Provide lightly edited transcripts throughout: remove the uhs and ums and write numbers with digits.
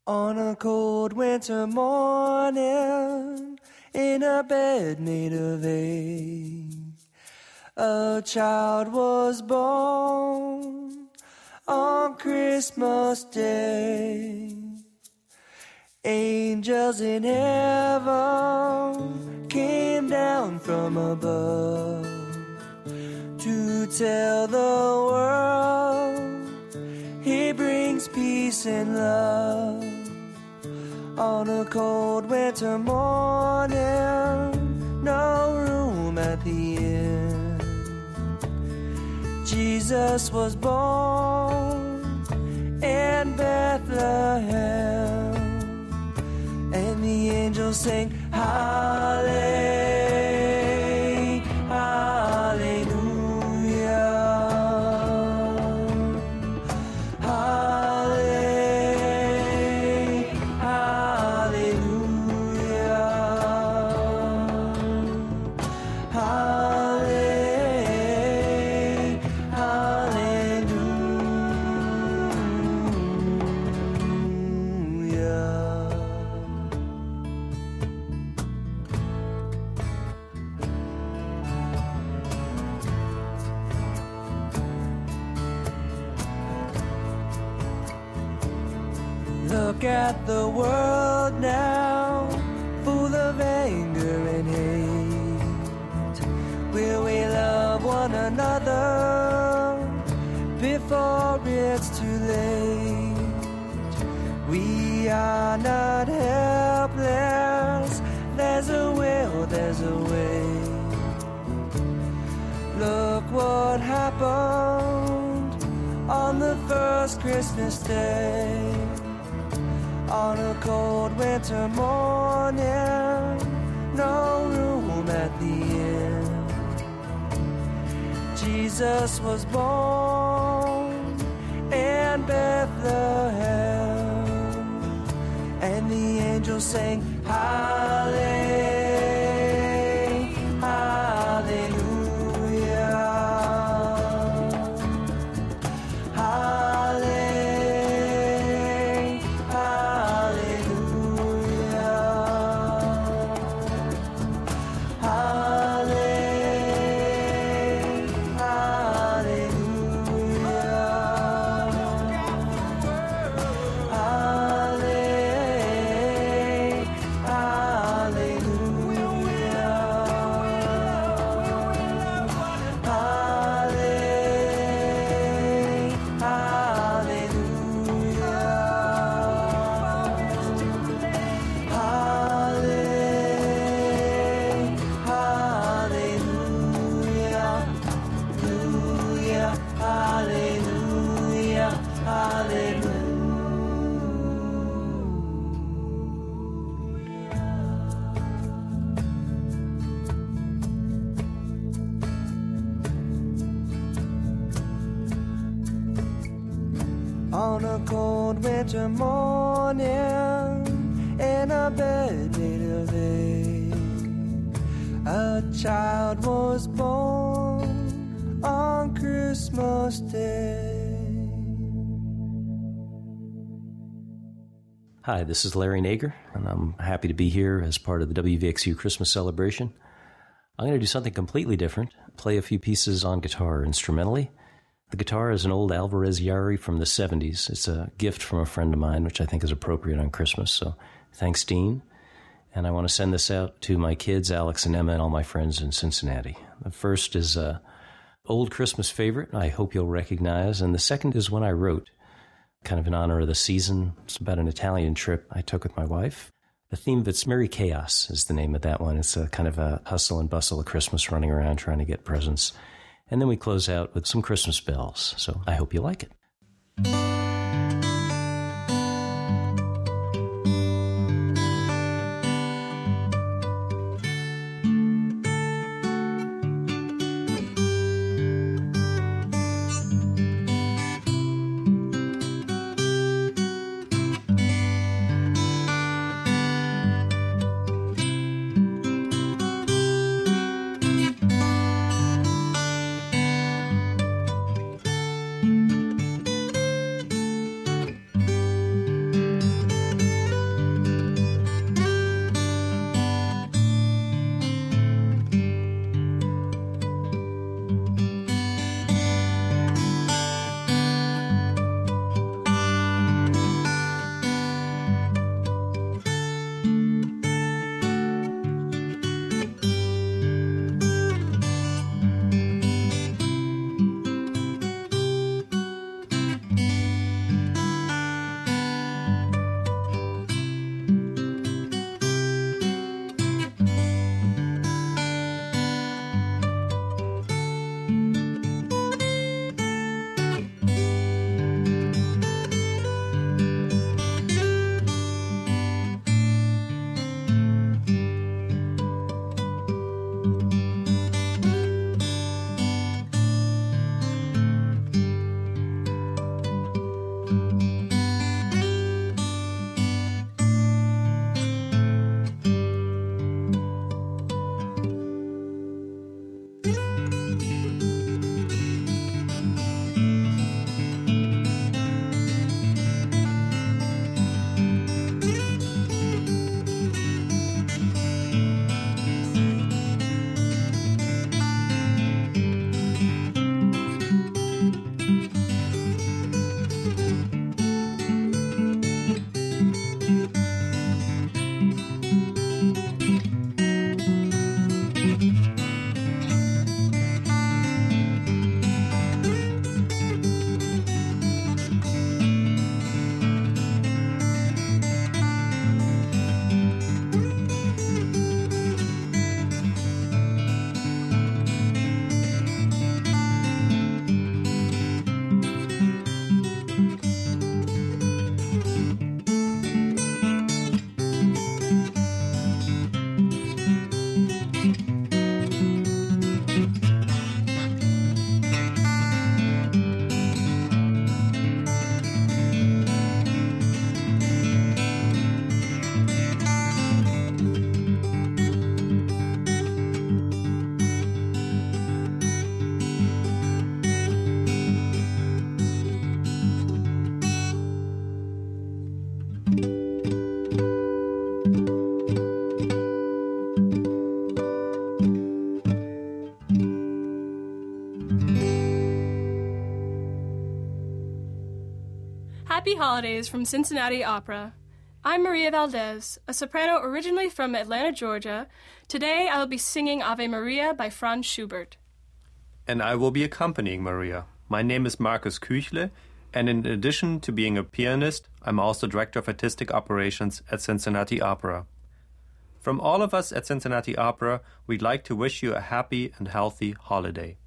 On a cold winter morning, in a bed made of hay, a child was born on Christmas Day. Angels in heaven came down from above to tell the world He brings peace and love. On a cold winter morning, no room at the inn, Jesus was born in Bethlehem. And the angels sang, Hallelujah, Hallelujah, Hallelujah, Hallelujah, Hallelujah, Hallelujah. Look at the world now, full of anger and hate. Will we love one another before it's too late? We are not helpless, there's a will, there's a way. Look what happened on the first Christmas day. On a cold winter morning, no room at the inn, Jesus was born in Bethlehem. And the angels sang, Hallelujah, Hallelujah, Hallelujah. On a cold winter morning, in a bed made of hay, a child was born on Christmas Day. Hi, this is Larry Nager, and I'm happy to be here as part of the WVXU Christmas celebration. I'm going to do something completely different, play a few pieces on guitar instrumentally. The guitar is an old Alvarez Yari from the 70s. It's a gift from a friend of mine, which I think is appropriate on Christmas. So thanks, Dean. And I want to send this out to my kids, Alex and Emma, and all my friends in Cincinnati. The first is an old Christmas favorite I hope you'll recognize. And the second is one I wrote, kind of in honor of the season. It's about an Italian trip I took with my wife. The theme of it's Merry Chaos is the name of that one. It's a kind of a hustle and bustle of Christmas, running around trying to get presents. And then we close out with some Christmas bells. So I hope you like it. Happy holidays from Cincinnati Opera. I'm Maria Valdez, a soprano originally from Atlanta, Georgia. Today I will be singing Ave Maria by Franz Schubert. And I will be accompanying Maria. My name is Markus Küchle, and in addition to being a pianist, I'm also Director of Artistic Operations at Cincinnati Opera. From all of us at Cincinnati Opera, we'd like to wish you a happy and healthy holiday.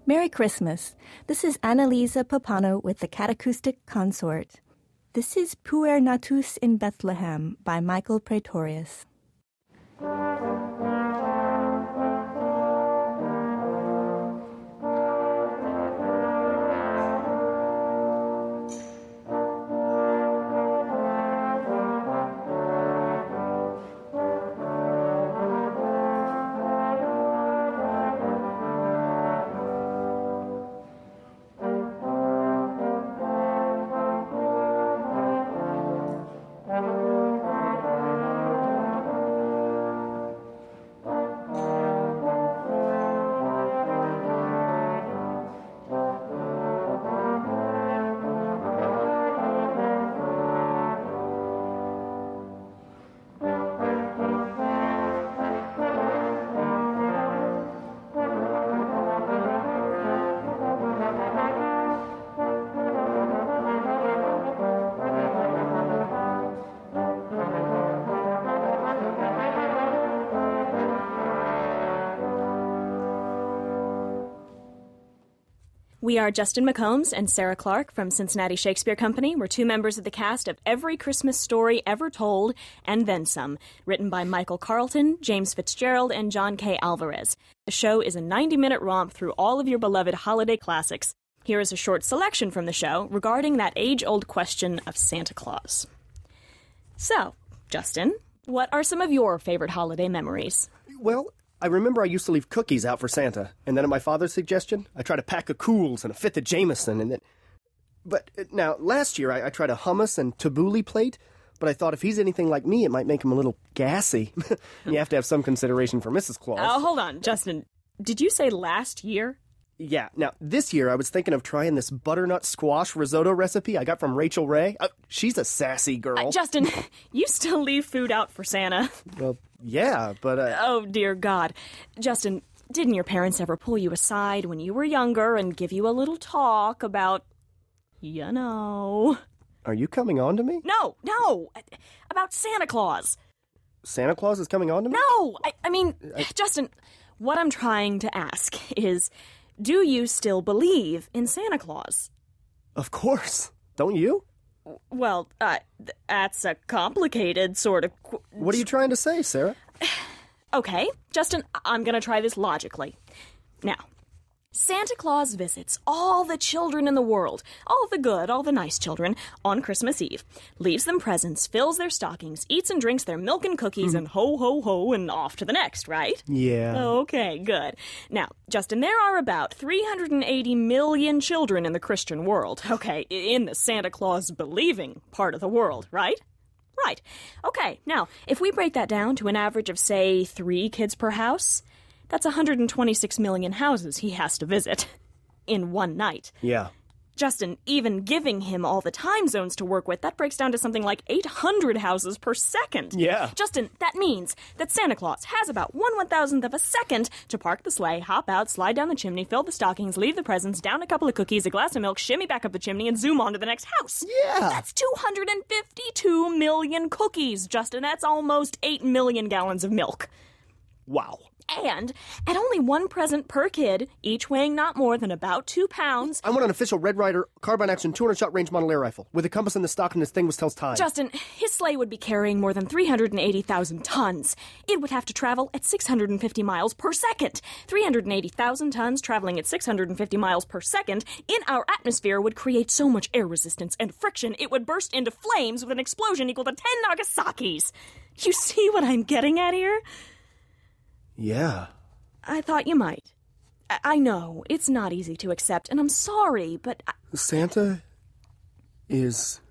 Merry Christmas. This is Annalisa Papano with the Catacoustic Consort. This is Puer Natus in Bethlehem by Michael Praetorius. We are Justin McCombs and Sarah Clark from Cincinnati Shakespeare Company. We're two members of the cast of Every Christmas Story Ever Told, and Then Some, written by Michael Carlton, James Fitzgerald, and John K. Alvarez. The show is a 90-minute romp through all of your beloved holiday classics. Here is a short selection from the show regarding that age-old question of Santa Claus. So, Justin, what are some of your favorite holiday memories? Well, I remember I used to leave cookies out for Santa, and then at my father's suggestion, I tried a pack of Cools and a fifth of Jameson, and then... But now, last year, I tried a hummus and tabbouleh plate, but I thought if he's anything like me, it might make him a little gassy. You have to have some consideration for Mrs. Claus. Oh, hold on, Justin. Did you say last year? Yeah. Now, this year, I was thinking of trying this butternut squash risotto recipe I got from Rachel Ray. She's a sassy girl. Justin, you still leave food out for Santa. Well, yeah, but... Oh, dear God. Justin, didn't your parents ever pull you aside when you were younger and give you a little talk about, you know... Are you coming on to me? No, about Santa Claus. Santa Claus is coming on to me? No, I mean, Justin, what I'm trying to ask is... Do you still believe in Santa Claus? Of course. Don't you? Well, that's a complicated sort of... What are you trying to say, Sarah? Okay, Justin, I'm going to try this logically. Now, Santa Claus visits all the children in the world, all the good, all the nice children, on Christmas Eve, leaves them presents, fills their stockings, eats and drinks their milk and cookies, and ho, ho, ho, and off to the next, right? Yeah. Okay, good. Now, Justin, there are about 380 million children in the Christian world. Okay, in the Santa Claus believing part of the world, right? Right. Okay, now, if we break that down to an average of, say, 3 kids per house... That's 126 million houses he has to visit in one night. Yeah. Justin, even giving him all the time zones to work with, that breaks down to something like 800 houses per second. Yeah. Justin, that means that Santa Claus has about 1/1000th of a second to park the sleigh, hop out, slide down the chimney, fill the stockings, leave the presents, down a couple of cookies, a glass of milk, shimmy back up the chimney, and zoom on to the next house. Yeah. That's 252 million cookies, Justin. That's almost 8 million gallons of milk. Wow. And at only 1 present per kid, each weighing not more than about 2 pounds... I want an official Red Ryder carbine-action 200-shot range model air rifle with a compass in the stock and this thing which tells time. Justin, his sleigh would be carrying more than 380,000 tons. It would have to travel at 650 miles per second. 380,000 tons traveling at 650 miles per second in our atmosphere would create so much air resistance and friction it would burst into flames with an explosion equal to 10 Nagasakis. You see what I'm getting at here? Yeah. I thought you might. I know, it's not easy to accept, and I'm sorry, but... Santa is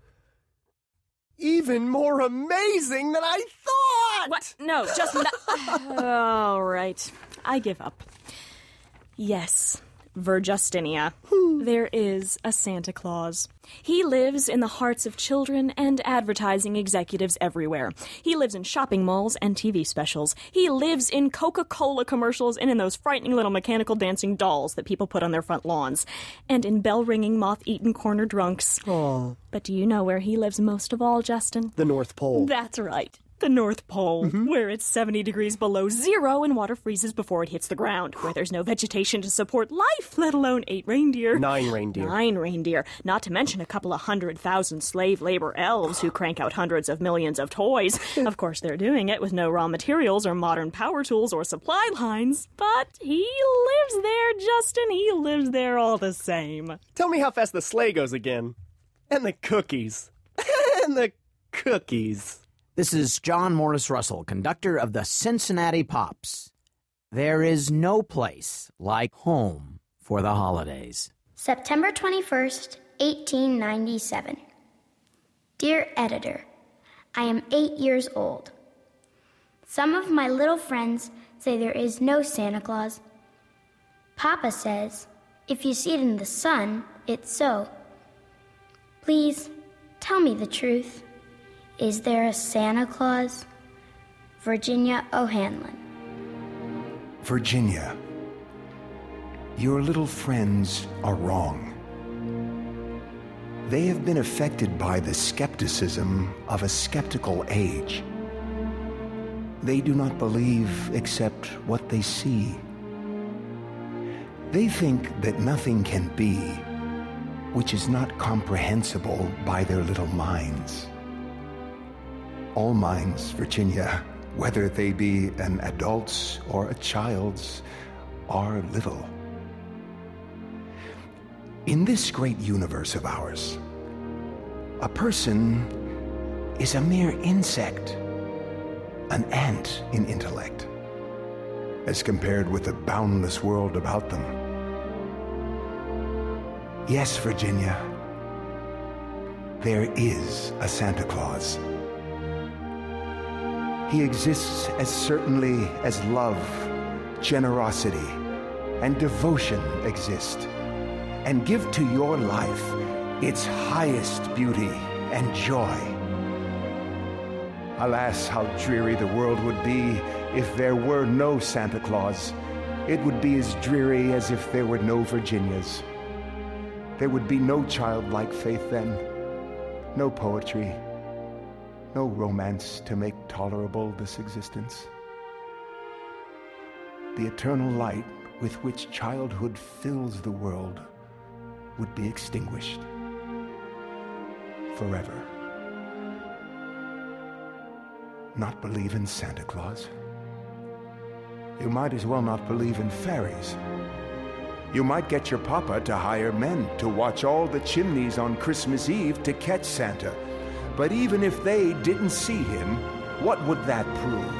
even more amazing than I thought! What? No, Justin, all right. I give up. Yes, Virjustinia. There is a Santa Claus. He lives in the hearts of children and advertising executives everywhere. He lives in shopping malls and TV specials. He lives in Coca-Cola commercials and in those frightening little mechanical dancing dolls that people put on their front lawns. And in bell-ringing, moth-eaten corner drunks. Aww. But do you know where he lives most of all, Justin? The North Pole. That's right. The North Pole, where it's 70 degrees below zero and water freezes before it hits the ground, where there's no vegetation to support life, let alone 8 reindeer. 9 reindeer. 9 reindeer, not to mention a couple of 100,000 slave labor elves who crank out hundreds of millions of toys. Of course, they're doing it with no raw materials or modern power tools or supply lines. But he lives there, Justin. He lives there all the same. Tell me how fast the sleigh goes again. And the cookies. And the cookies. This is John Morris Russell, conductor of the Cincinnati Pops. There is no place like home for the holidays. September 21st, 1897. Dear Editor, I am 8 years old. Some of my little friends say there is no Santa Claus. Papa says, if you see it in the sun, it's so. Please, tell me the truth. Is there a Santa Claus? Virginia O'Hanlon. Virginia, your little friends are wrong. They have been affected by the skepticism of a skeptical age. They do not believe except what they see. They think that nothing can be which is not comprehensible by their little minds. All minds, Virginia, whether they be an adult's or a child's, are little. In this great universe of ours, a person is a mere insect, an ant in intellect, as compared with the boundless world about them. Yes, Virginia, there is a Santa Claus. He exists as certainly as love, generosity, and devotion exist, and give to your life its highest beauty and joy. Alas, how dreary the world would be if there were no Santa Claus. It would be as dreary as if there were no Virginias. There would be no childlike faith then, no poetry, no romance to make tolerable this existence. The eternal light with which childhood fills the world would be extinguished forever. Not believe in Santa Claus? You might as well not believe in fairies. You might get your papa to hire men to watch all the chimneys on Christmas Eve to catch Santa. But even if they didn't see him, what would that prove?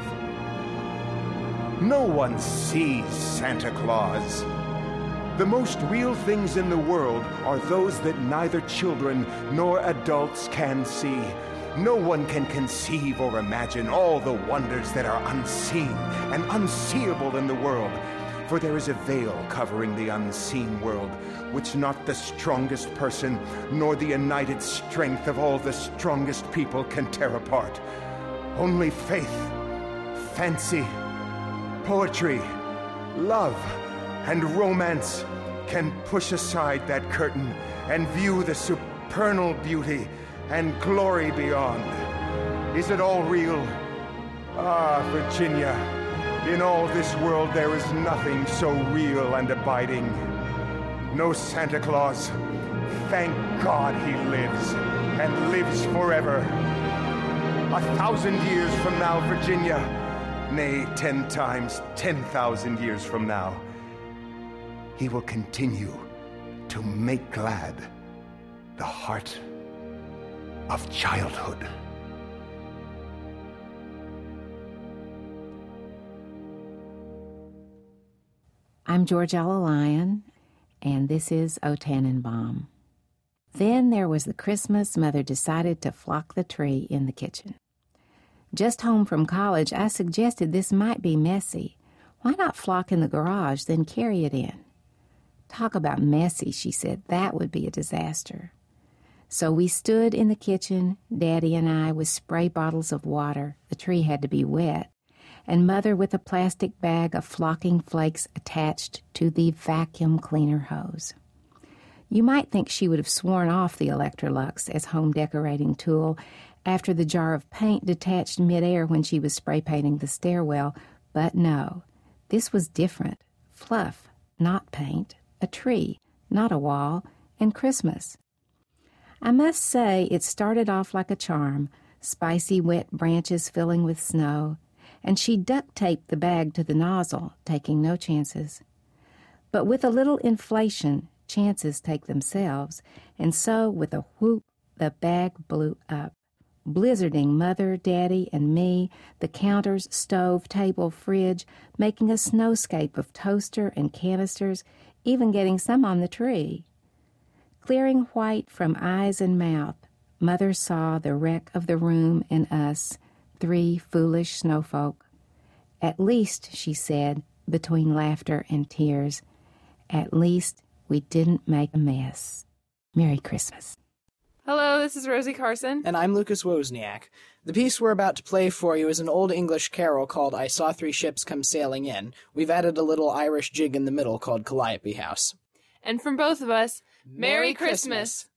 No one sees Santa Claus. The most real things in the world are those that neither children nor adults can see. No one can conceive or imagine all the wonders that are unseen and unseeable in the world. For there is a veil covering the unseen world, which not the strongest person, nor the united strength of all the strongest people can tear apart. Only faith, fancy, poetry, love, and romance can push aside that curtain and view the supernal beauty and glory beyond. Is it all real? Ah, Virginia, in all this world there is nothing so real and abiding. No Santa Claus. Thank God he lives, and lives forever. 1,000 years from now, Virginia, nay, 10 times 10,000 years from now, he will continue to make glad the heart of childhood. I'm Georgella Lyon, and this is O Tannenbaum. Then there was the Christmas Mother decided to flock the tree in the kitchen. Just home from college, I suggested this might be messy. Why not flock in the garage, then carry it in? Talk about messy, she said. That would be a disaster. So we stood in the kitchen, Daddy and I, with spray bottles of water. The tree had to be wet. And Mother with a plastic bag of flocking flakes attached to the vacuum cleaner hose. You might think she would have sworn off the Electrolux as home decorating tool, after the jar of paint detached midair when she was spray painting the stairwell, but no, this was different. Fluff, not paint, a tree, not a wall, and Christmas. I must say it started off like a charm, spicy wet branches filling with snow, and she duct-taped the bag to the nozzle, taking no chances. But with a little inflation, chances take themselves, and so with a whoop, the bag blew up, blizzarding Mother, Daddy, and me, the counters, stove, table, fridge, making a snowscape of toaster and canisters, even getting some on the tree. Clearing white from eyes and mouth, Mother saw the wreck of the room and us, 3 foolish snowfolk. At least, she said, between laughter and tears, at least we didn't make a mess. Merry Christmas. Hello, this is Rosie Carson. And I'm Lucas Wozniak. The piece we're about to play for you is an old English carol called I Saw 3 Ships Come Sailing In. We've added a little Irish jig in the middle called Calliope House. And from both of us, Merry Christmas!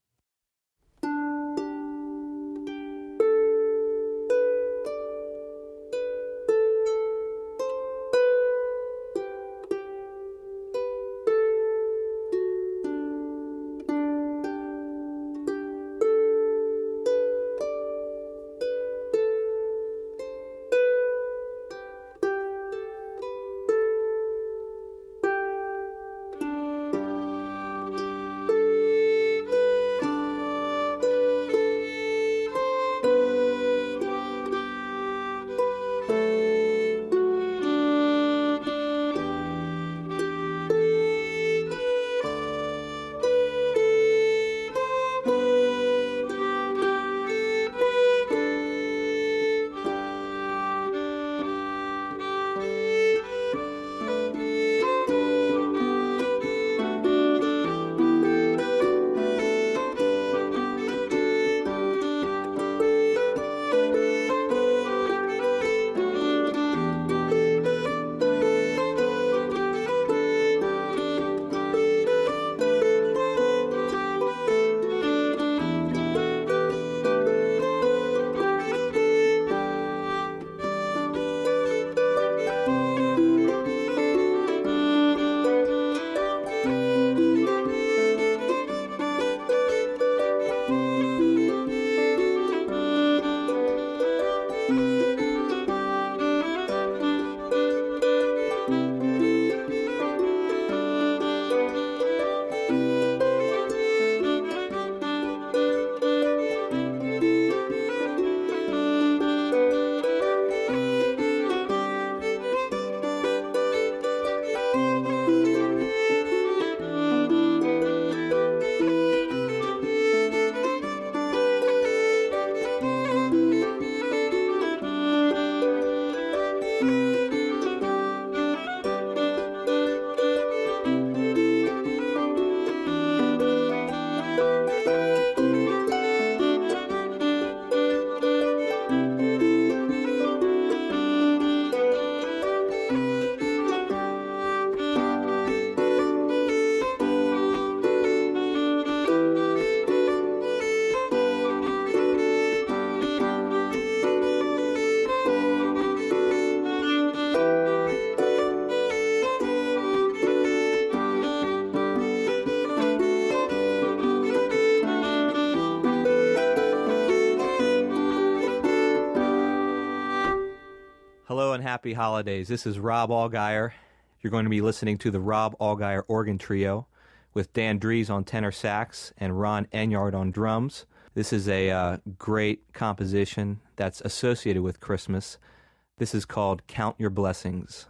Hello and happy holidays. This is Rob Allgaier. You're going to be listening to the Rob Allgaier Organ Trio with Dan Dries on tenor sax and Ron Enyard on drums. This is a great composition that's associated with Christmas. This is called Count Your Blessings.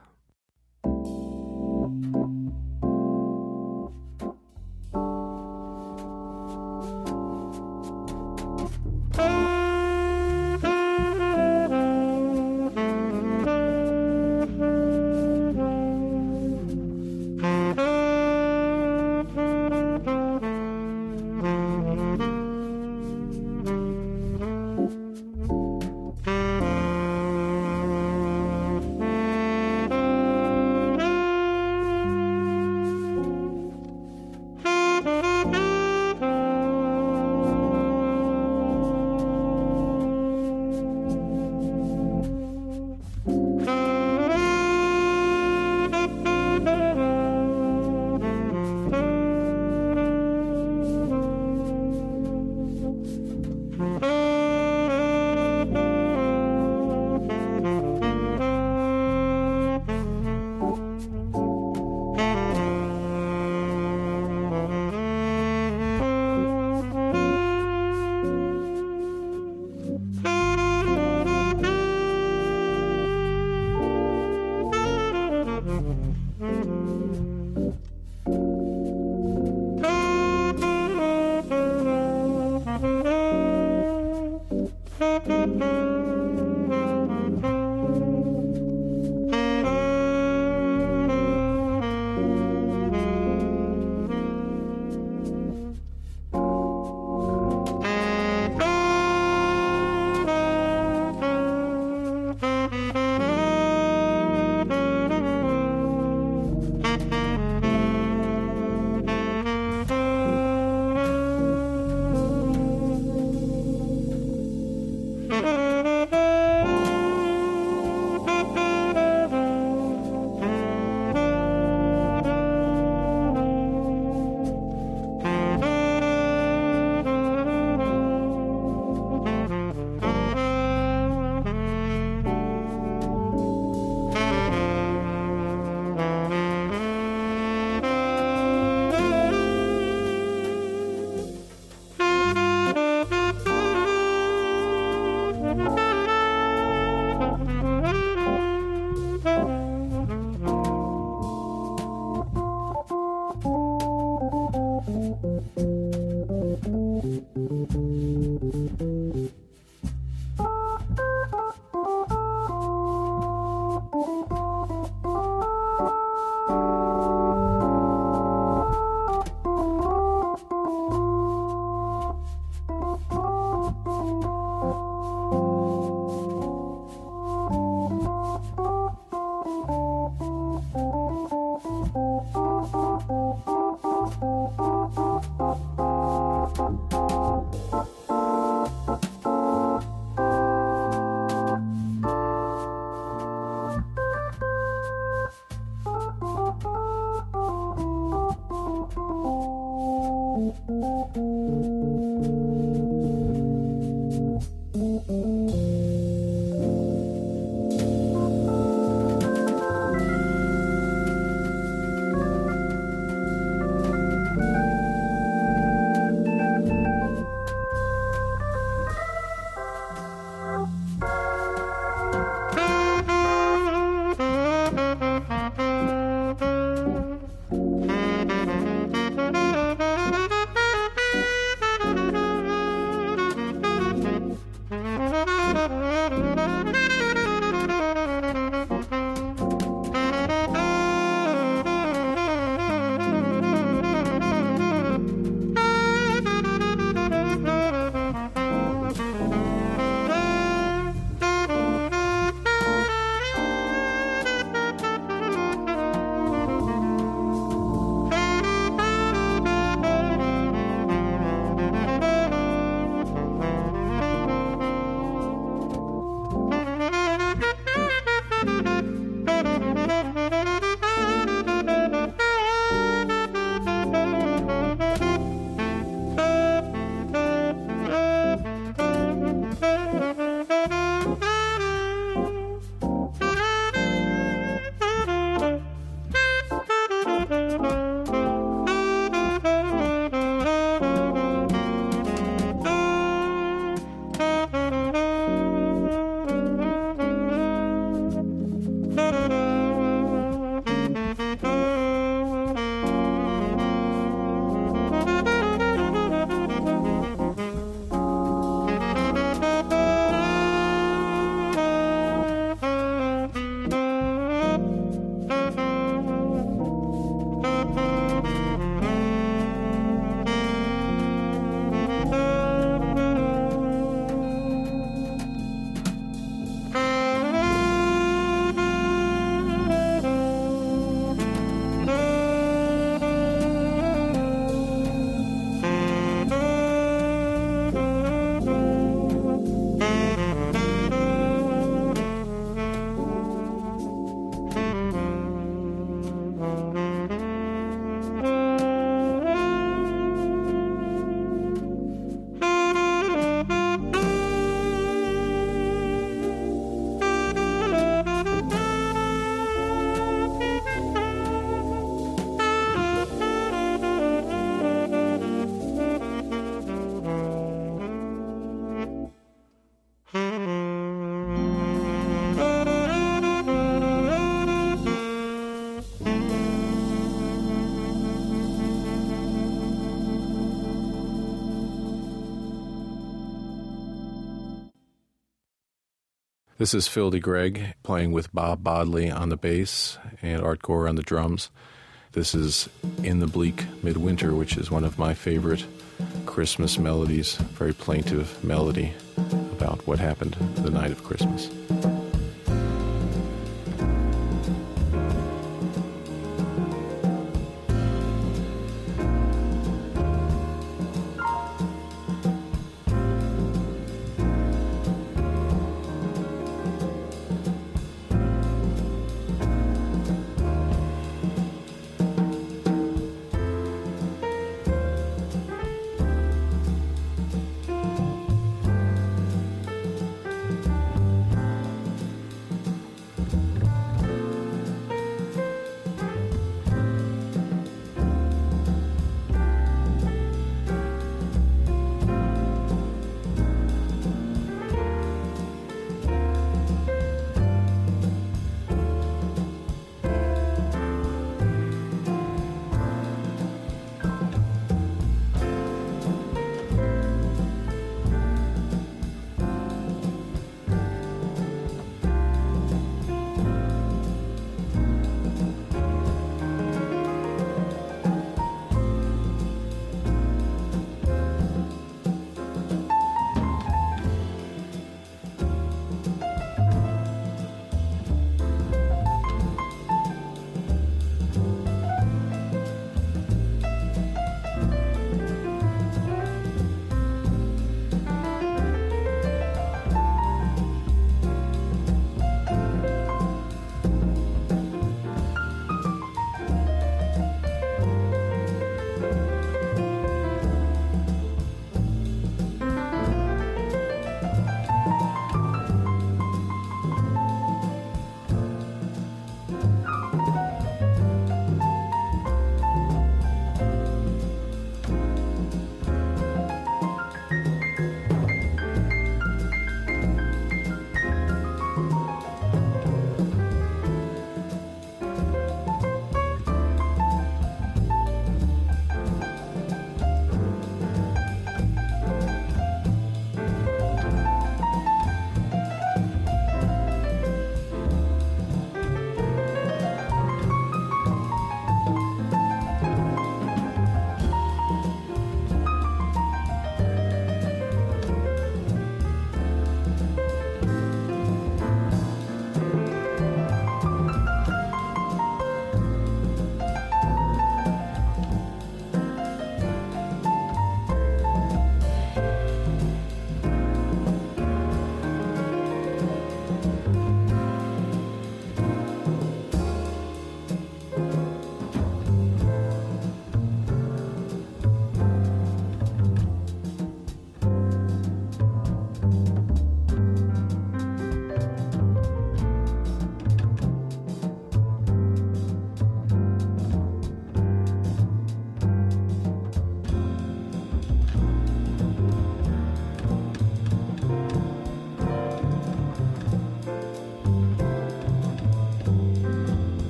This is Phil DeGreg playing with Bob Bodley on the bass and Art Gore on the drums. This is In the Bleak Midwinter, which is one of my favorite Christmas melodies, very plaintive melody about what happened the night of Christmas.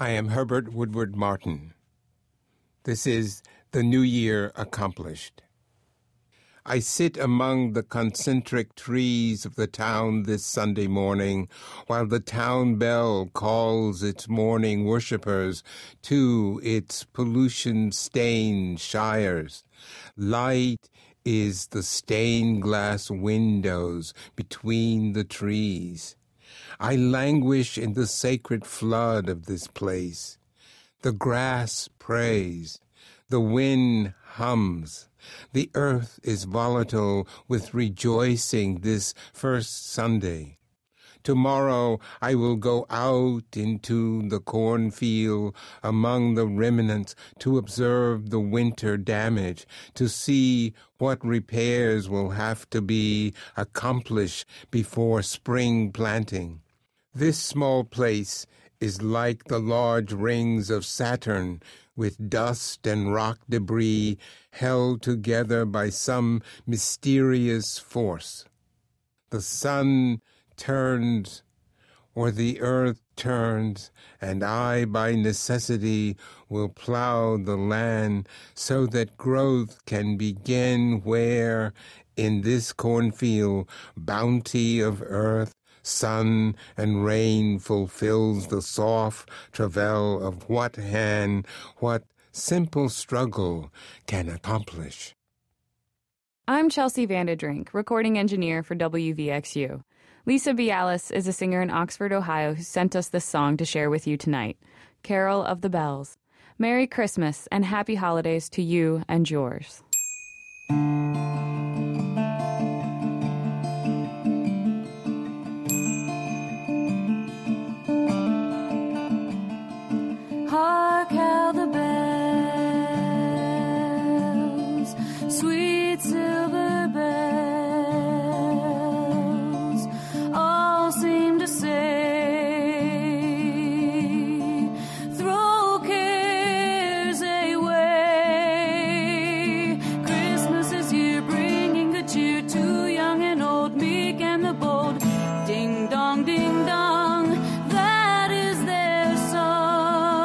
I am Herbert Woodward Martin. This is The New Year Accomplished. I sit among the concentric trees of the town this Sunday morning, while the town bell calls its morning worshippers to its pollution-stained shires. Light is the stained glass windows between the trees. I languish in the sacred flood of this place. The grass prays, the wind hums, the earth is volatile with rejoicing this first Sunday. Tomorrow I will go out into the cornfield among the remnants to observe the winter damage, to see what repairs will have to be accomplished before spring planting. This small place is like the large rings of Saturn, with dust and rock debris held together by some mysterious force. The sun turns, or the earth turns, and I, by necessity, will plow the land so that growth can begin where, in this cornfield, bounty of earth, sun, and rain fulfills the soft travail of what hand, what simple struggle can accomplish. I'm Chelsea Vanderdrink, recording engineer for WVXU. Lisa Bialis is a singer in Oxford, Ohio, who sent us this song to share with you tonight, Carol of the Bells. Merry Christmas and Happy Holidays to you and yours. Hark how the bells, sweet silver bells, all seem to say, throw cares away. Christmas is here, bringing good cheer to young and old, meek and the bold. Ding dong, ding dong, that is their song.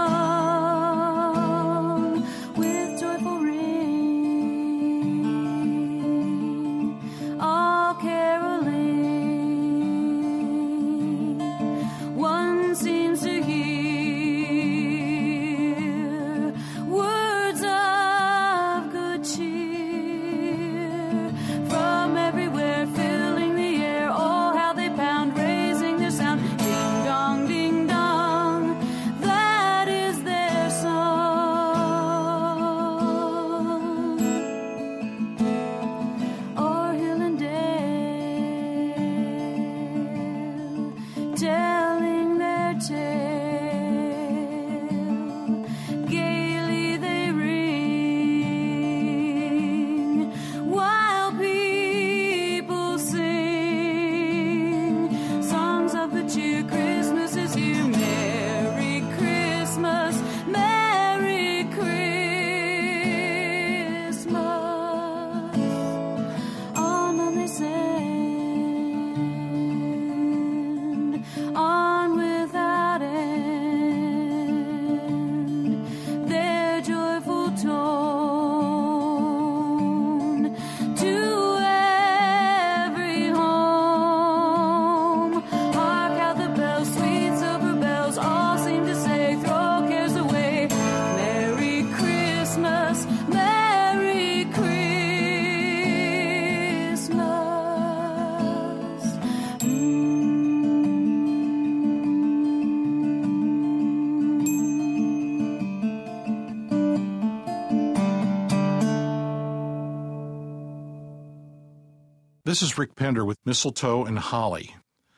This is Rick Pender with Mistletoe and Holly.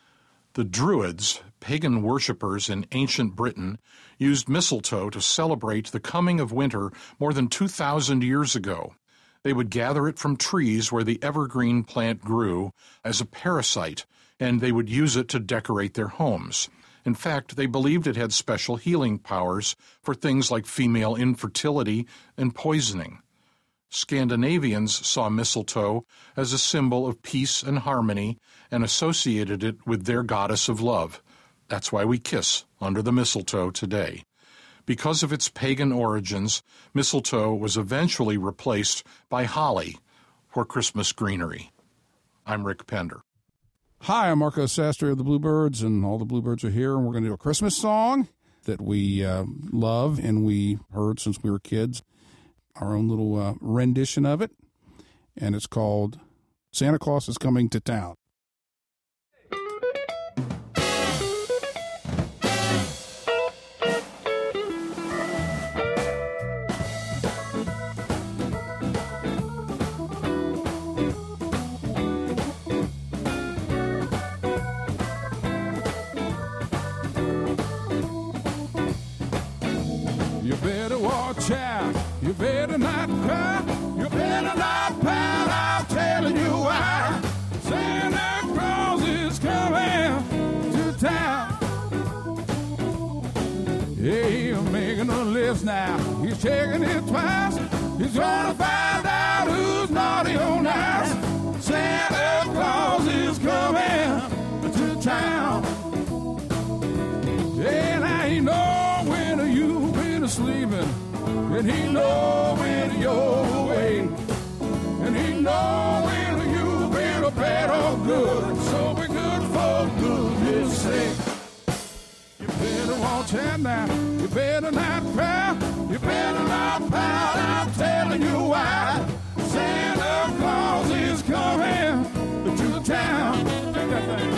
The Druids, pagan worshippers in ancient Britain, used mistletoe to celebrate the coming of winter more than 2,000 years ago. They would gather it from trees where the evergreen plant grew as a parasite, and they would use it to decorate their homes. In fact, they believed it had special healing powers for things like female infertility and poisoning. Scandinavians saw mistletoe as a symbol of peace and harmony and associated it with their goddess of love. That's why we kiss under the mistletoe today. Because of its pagan origins, mistletoe was eventually replaced by holly for Christmas greenery. I'm Rick Pender. Hi, I'm Marco Sastry of the Bluebirds, and all the Bluebirds are here, and we're going to do a Christmas song that we love and we heard since we were kids, our own little rendition of it, and it's called Santa Claus is Coming to Town. You better not cry, you better not pout, I'm telling you why. Santa Claus is coming to town. Yeah, he's making a list now, he's checking it twice. He's gonna find out who's naughty or nice. Santa Claus is coming to town. And I ain't know when you've been sleeping, and he know when you're awake, and he know when you've been a bad or good, so be good for goodness sake. You better watch out now, you better not cry, you better not pout, I'm telling you why. Santa Claus is coming to town. Take that thing.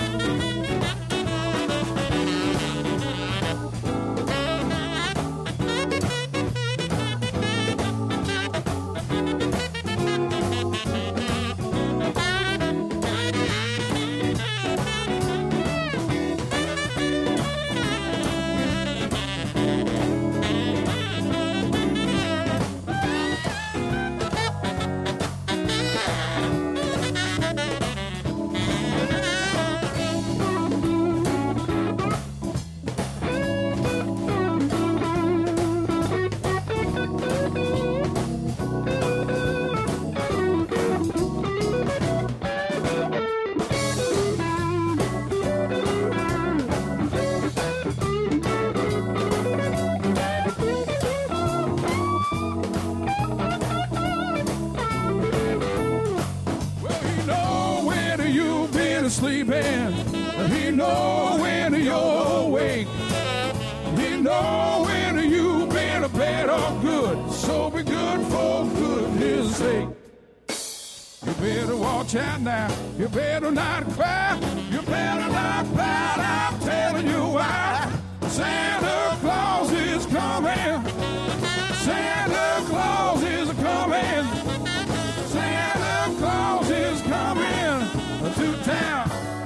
Sleeping, he know when you're awake, he know when you've been a bad or good, so be good for goodness sake. You better watch out now, you better not cry, you better not pout, I'm telling you why. Santa Claus is coming, Santa Claus is coming, Santa Claus is coming to town.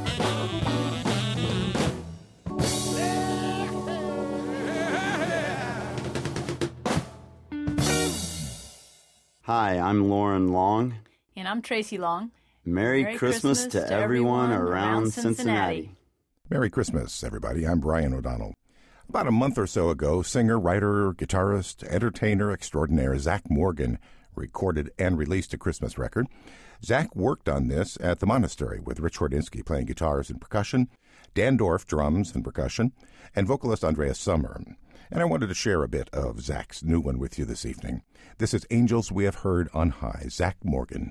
Hi, I'm Lauren Long. And I'm Tracy Long. Merry Christmas to everyone around Cincinnati. Merry Christmas, everybody. I'm Brian O'Donnell. About a month or so ago, singer, writer, guitarist, entertainer extraordinaire Zach Morgan recorded and released a Christmas record. Zach worked on this at the Monastery with Rich Hordinsky playing guitars and percussion, Dan Dorff drums and percussion, and vocalist Andreas Sommer. And I wanted to share a bit of Zach's new one with you this evening. This is Angels We Have Heard on High, Zach Morgan.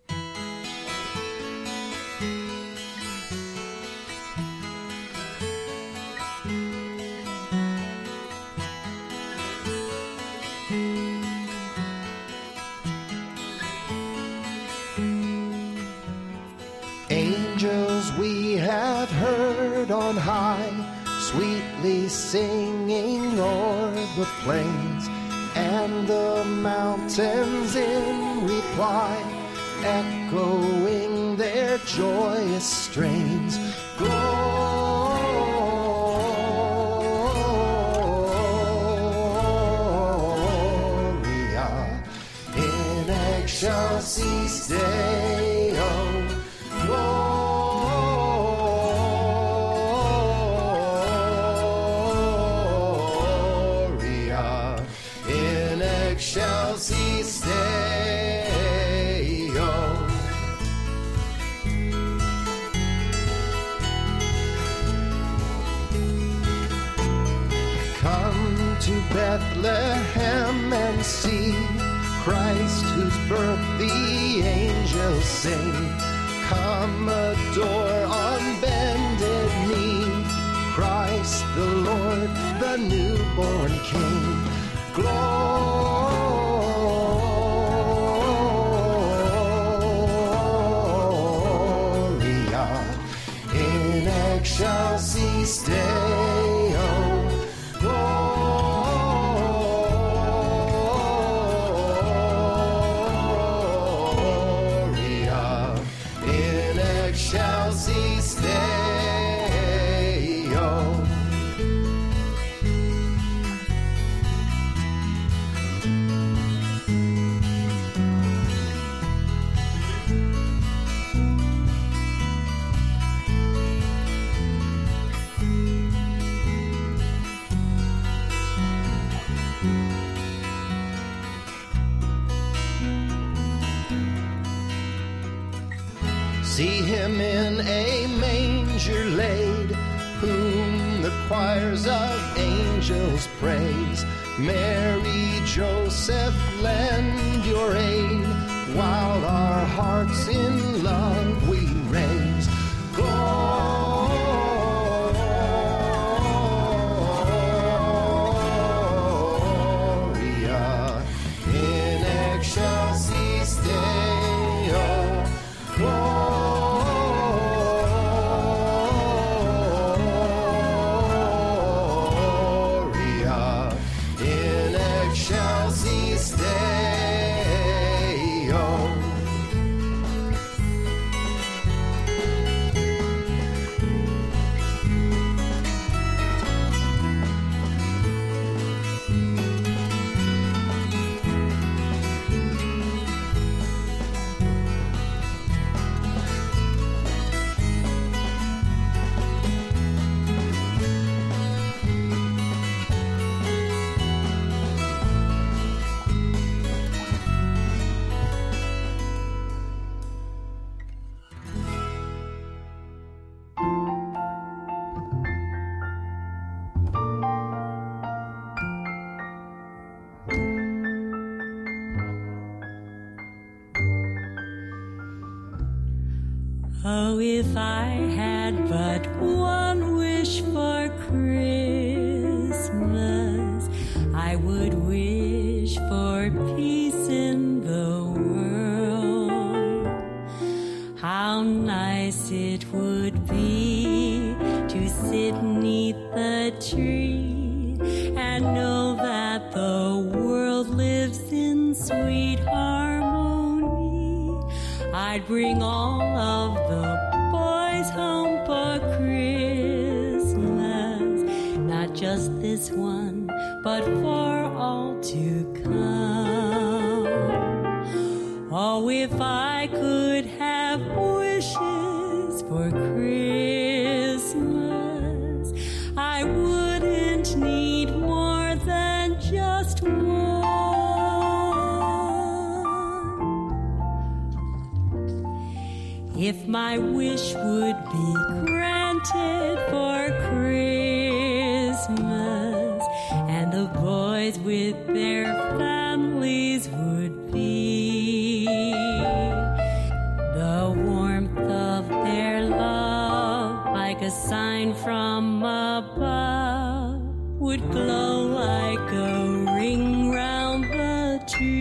Angels we have heard on high, sweetly singing o'er the plains, and the mountains in reply, echoing their joyous strains. Gloria in excelsis Deo. Gloria in excelsis Deo. Come to Bethlehem and see Christ, whose birth the angels sing. Come adore on bended knee Christ the Lord, the newborn King. Gloria in excelsis Deo. Gloria in excelsis Deo. See him in a manger laid, whom the choirs of angels praise. Mary, Joseph, lend your aid, while our hearts in love we raise. Gloria in excelsis Deo. Gloria in excelsis Deo. Oh, if I had but one wish for Christmas, I would wish for peace in the world. How nice it would be to sit 'neath the tree and know that the world lives in sweet harmony. I'd bring all of the boys home for Christmas, not just this one, but for all to come. Oh, if I could have wishes for Christmas, I wouldn't need more than just one. If my wish would be granted for Christmas, and the boys with their families would be, the warmth of their love, like a sign from above, would glow like a ring round the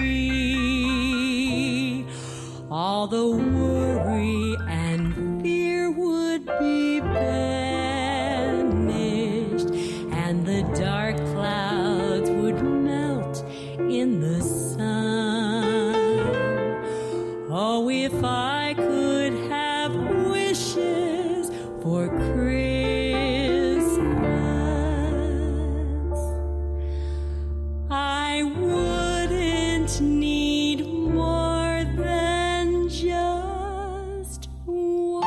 tree. All the worry and fear would be banished, and the dark clouds would melt in the sun. Oh, if I could have wishes for Christmas, I wouldn't need more than just one.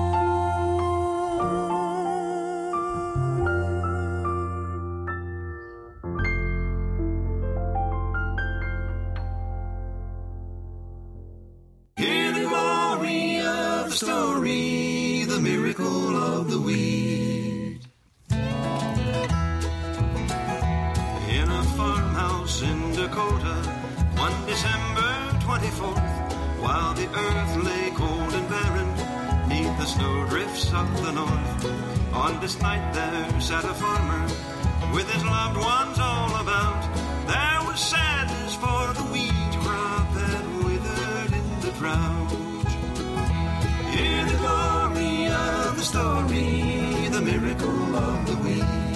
Hear the glory of the story, the miracle of the weed. In farmhouse in Dakota, one December 24th, while the earth lay cold and barren, neath the snowdrifts of the north. On this night there sat a farmer, with his loved ones all about. There was sadness for the wheat crop that withered in the drought. Hear the glory of the story, the miracle of the wheat.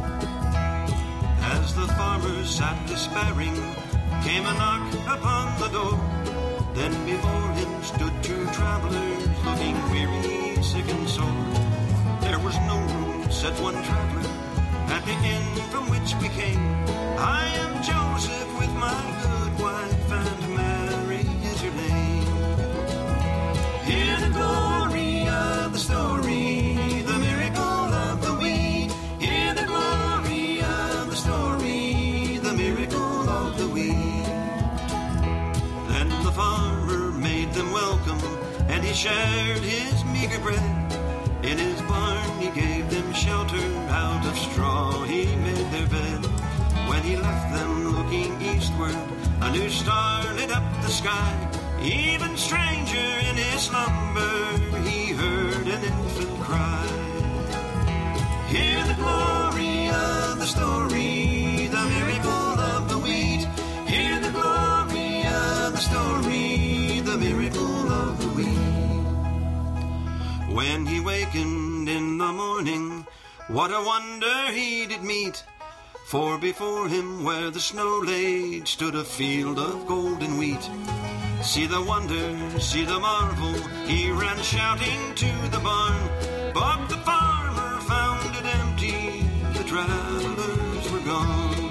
As the farmer sat despairing, came a knock upon the door. Then before him stood two travelers, looking weary, sick and sore. There was no room, said one traveler, at the inn from which we came. I am Joseph with my good wife, and Mary is her name. Hear the glory of the story, the miracle of the wheat. Hear the glory of the story, the miracle of the wheat. Then the farmer made them welcome, and he shared his meager bread. In his barn he gave them shelter, out of straw he made their bed. When he left them looking eastward, a new star lit up the sky. Even stranger in his slumber, he heard an infant cry. Hear the glory of the story, the miracle of the wheat. Hear the glory of the story, the miracle of the wheat. When he wakened in the morning, what a wonder he did meet. For before him, where the snow laid, stood a field of golden wheat. See the wonder, see the marvel, he ran shouting to the barn. But the farmer found it empty, the travelers were gone.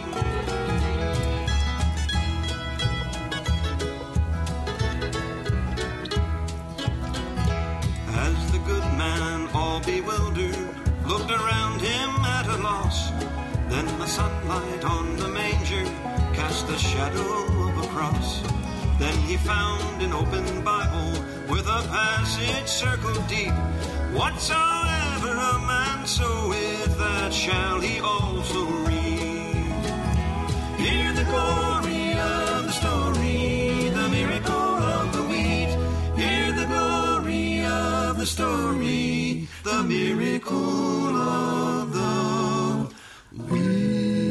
As the good man, all bewildered, looked around him at a loss, then the sunlight on the manger cast the shadow of a cross. Then he found an open Bible with a passage circled deep. Whatsoever a man soweth, that shall he also reap. Hear the glory of the story, the miracle of the wheat. Hear the glory of the story, the miracle of the wheat.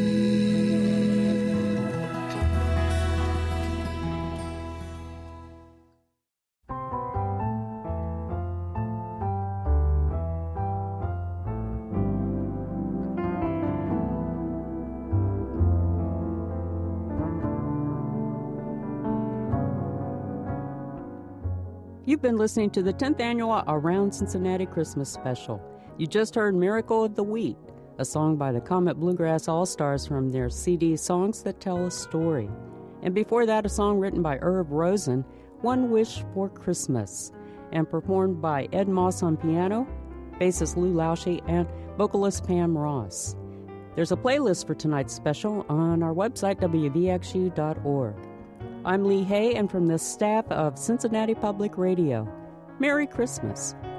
You've been listening to the 10th annual Around Cincinnati Christmas Special. You just heard Miracle of the Wheat, a song by the Comet Bluegrass All-Stars from their CD Songs That Tell a Story. And before that, a song written by Herb Rosen, One Wish for Christmas, and performed by Ed Moss on piano, bassist Lou Lausche, and vocalist Pam Ross. There's a playlist for tonight's special on our website, wvxu.org. I'm Lee Hay, and from the staff of Cincinnati Public Radio, Merry Christmas.